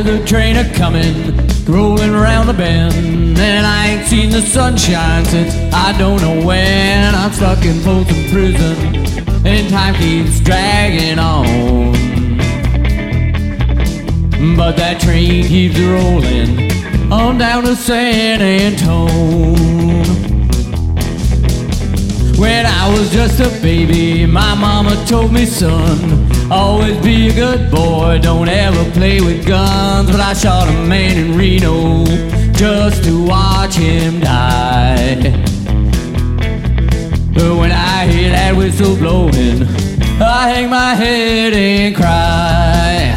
hear the train a-comin', rolling around the bend, and I ain't seen the sunshine since I don't know when. I'm stuck in Folsom Prison, and time keeps dragging on, but that train keeps rolling on down to San Antone. When I was just a baby, my mama told me, son, always be a good boy, don't ever play with guns. But I shot a man in Reno just to watch him die. But when I hear that whistle blowing, I hang my head and cry.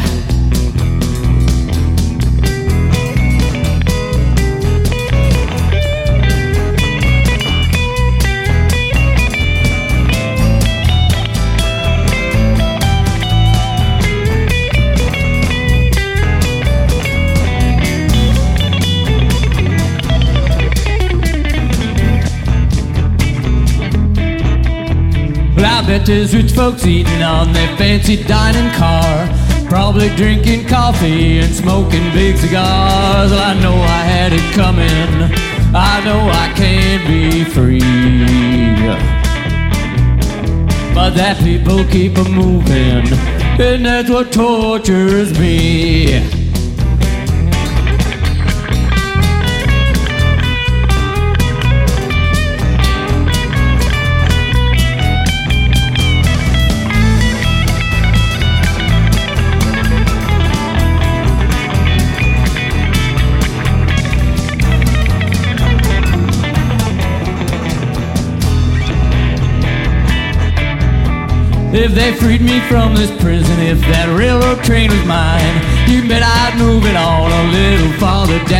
Well, I bet there's rich folks eating on their fancy dining car, probably drinking coffee and smoking big cigars. Well, I know I had it coming, I know I can't be free, but that people keep a-moving, and that's what tortures me. If they freed me from this prison, if that railroad train was mine, you bet I'd move it all a little farther down.